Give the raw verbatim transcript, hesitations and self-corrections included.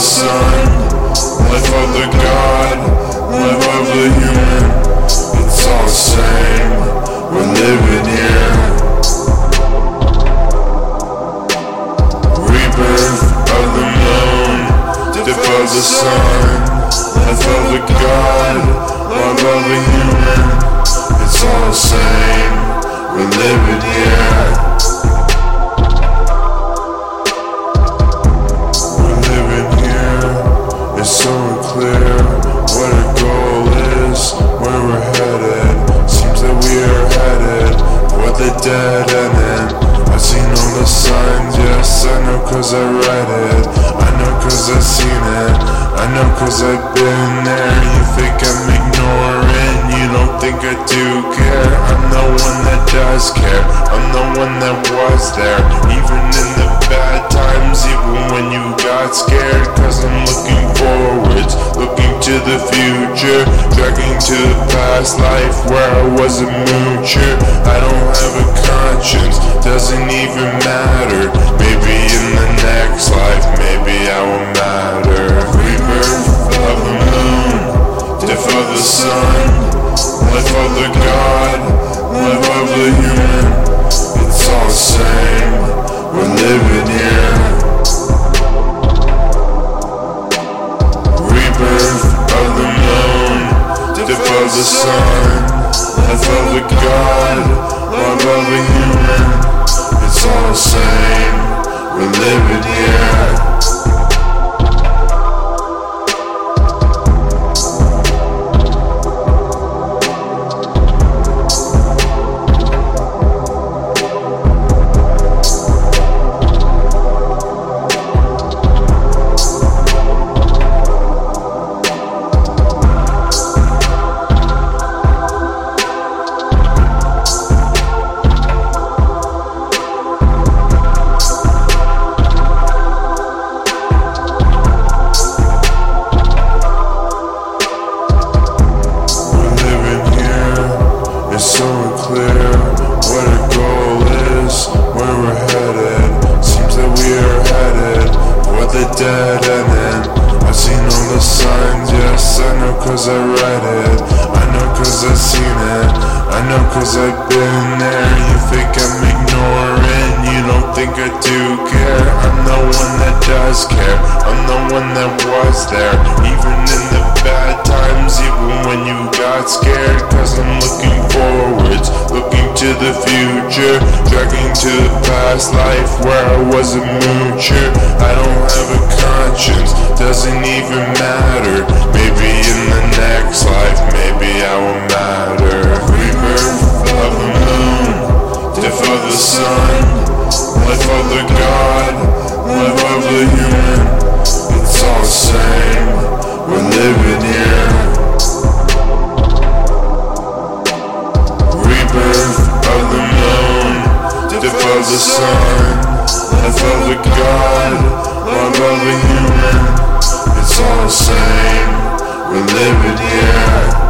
sun, life of the god, life of the human. It's all the same, we're living here. Rebirth of the moon, death of the sun, life of the god, life of the human. It's all the same, we're living here. It's so unclear what our goal is, where we're headed. Seems that we are headed for the dead end. I've seen all the signs, yes, I know cause I read it. I know cause I've seen it, I know cause I've been there. You think I'm ignoring, you don't think I do care. I'm the one that does care, I'm the one that was there. Even in the bad times, even when you got scared. Cause I'm looking forwards, looking to the future, dragging to the past life where I was a moocher. I don't have a conscience, doesn't even matter. Maybe in the next life, maybe I will matter. Rebirth of the moon, death of the sun, life of the god, life of the human. It's all the same, we're living here. Rebirth of the moon, death of the sun, life of the god, life of the human. It's all the same, we're living here. It's so unclear what our goal is, where we're headed. Seems that we are headed for the dead end. I've seen all the signs, yes, I know cause I read it. I know cause I've seen it, I know cause I've been there. You think I'm ignoring, you don't think I do care. I'm the one that does care, I'm the one that was there. Even in the bad times, even when you got scared. Cause I'm looking forwards, looking to the future, dragging to the past life where I was a moocher. I don't have a conscience, doesn't even matter. Maybe in the next life, maybe I will matter. Rebirth of the moon, death of the sun, life of the god, life of the human. It's all the same, we're living here. Rebirth of the moon, death of the sun, life of the god, life of the human. It's all the same, we're living here.